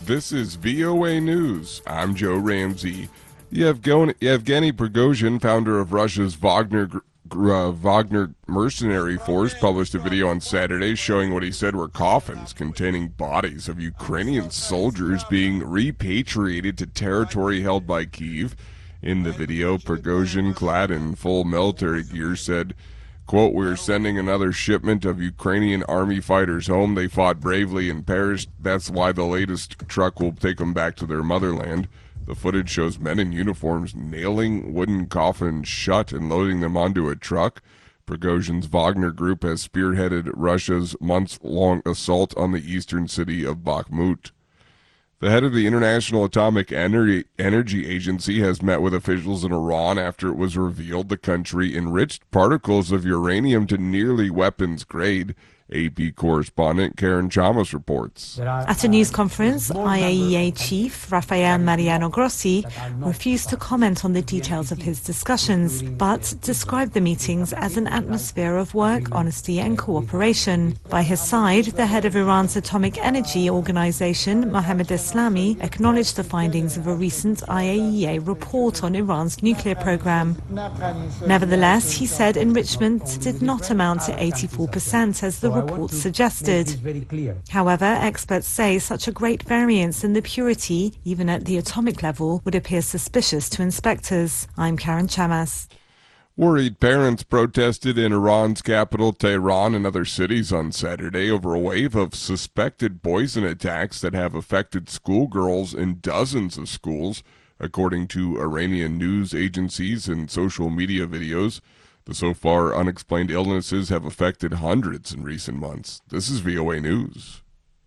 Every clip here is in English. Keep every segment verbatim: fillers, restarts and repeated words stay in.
This is V O A News. I'm Joe Ramsey. Yevgeny, Yevgeny Prigozhin, founder of Russia's Wagner uh, Wagner mercenary force, published a video on Saturday showing what he said were coffins containing bodies of Ukrainian soldiers being repatriated to territory held by Kyiv. In the video, Prigozhin, clad in full military gear, said, quote, "We're sending another shipment of Ukrainian army fighters home. They fought bravely and perished. That's why the latest truck will take them back to their motherland." The footage shows men in uniforms nailing wooden coffins shut and loading them onto a truck. Prigozhin's Wagner group has spearheaded Russia's months-long assault on the eastern city of Bakhmut. The head of the International Atomic Energy Agency has met with officials in Iran after it was revealed the country enriched particles of uranium to nearly weapons grade. A P correspondent Karen Chamas reports. At a news conference, I A E A chief Rafael Mariano Grossi refused to comment on the details of his discussions, but described the meetings as an atmosphere of work, honesty and cooperation. By his side, the head of Iran's Atomic Energy Organization, Mohammad Eslami, acknowledged the findings of a recent I A E A report on Iran's nuclear program. Nevertheless, he said enrichment did not amount to eighty-four percent as the report suggested. However, experts say such a great variance in the purity, even at the atomic level, would appear suspicious to inspectors. I'm Karen Chamas. Worried parents protested in Iran's capital, Tehran, and other cities on Saturday over a wave of suspected poison attacks that have affected schoolgirls in dozens of schools, according to Iranian news agencies and social media videos. The so far unexplained illnesses have affected hundreds in recent months. This is V O A News.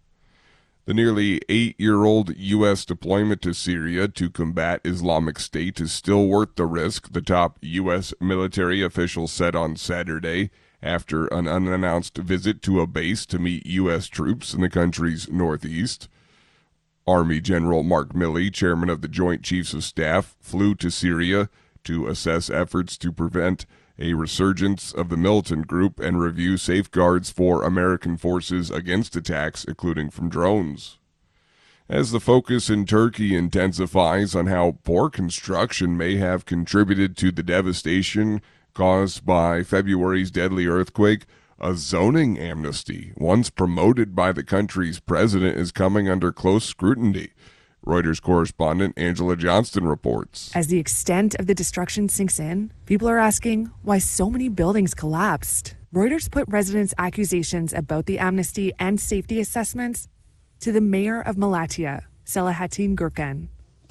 The nearly eight-year-old U S deployment to Syria to combat Islamic State is still worth the risk, the top U S military official said on Saturday after an unannounced visit to a base to meet U S troops in the country's northeast. Army General Mark Milley, chairman of the Joint Chiefs of Staff, flew to Syria to assess efforts to prevent a resurgence of the militant group and review safeguards for American forces against attacks, including from drones. As the focus in Turkey intensifies on how poor construction may have contributed to the devastation caused by February's deadly earthquake, a zoning amnesty, once promoted by the country's president, is coming under close scrutiny. Reuters correspondent Angela Johnston reports. As the extent of the destruction sinks in, people are asking why so many buildings collapsed. Reuters put residents' accusations about the amnesty and safety assessments to the mayor of Malatya, Selahattin Gürkan.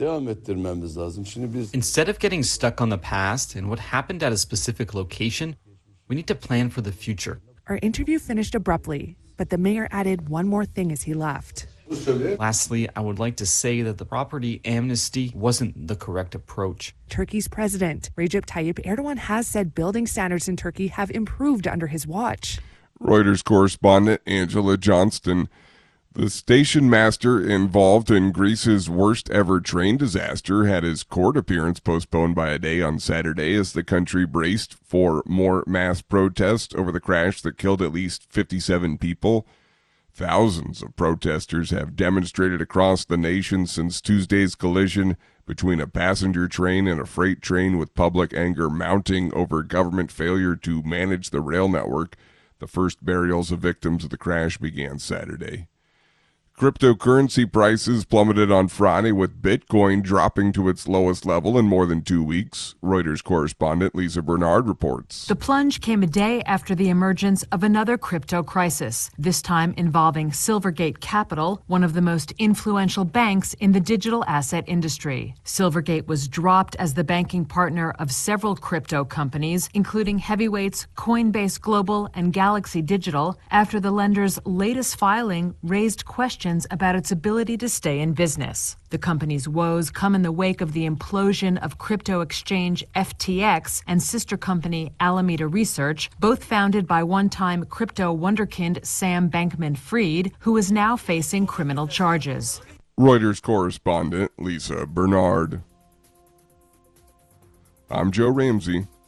Instead of getting stuck on the past and what happened at a specific location, we need to plan for the future. Our interview finished abruptly, but the mayor added one more thing as he left. Lastly, I would like to say that the property amnesty wasn't the correct approach. Turkey's president, Recep Tayyip Erdogan, has said building standards in Turkey have improved under his watch. Reuters correspondent Angela Johnston. The station master involved in Greece's worst ever train disaster had his court appearance postponed by a day on Saturday as the country braced for more mass protests over the crash that killed at least fifty-seven people. Thousands of protesters have demonstrated across the nation since Tuesday's collision between a passenger train and a freight train, with public anger mounting over government failure to manage the rail network. The first burials of victims of the crash began Saturday. Cryptocurrency prices plummeted on Friday, with Bitcoin dropping to its lowest level in more than two weeks. Reuters correspondent Lisa Bernard reports. The plunge came a day after the emergence of another crypto crisis, this time involving Silvergate Capital, one of the most influential banks in the digital asset industry. Silvergate was dropped as the banking partner of several crypto companies, including heavyweights Coinbase Global and Galaxy Digital, after the lender's latest filing raised questions about its ability to stay in business. The company's woes come in the wake of the implosion of crypto exchange F T X and sister company Alameda Research, both founded by one-time crypto wunderkind Sam Bankman-Fried, who is now facing criminal charges. Reuters correspondent Lisa Bernard. I'm Joe Ramsey.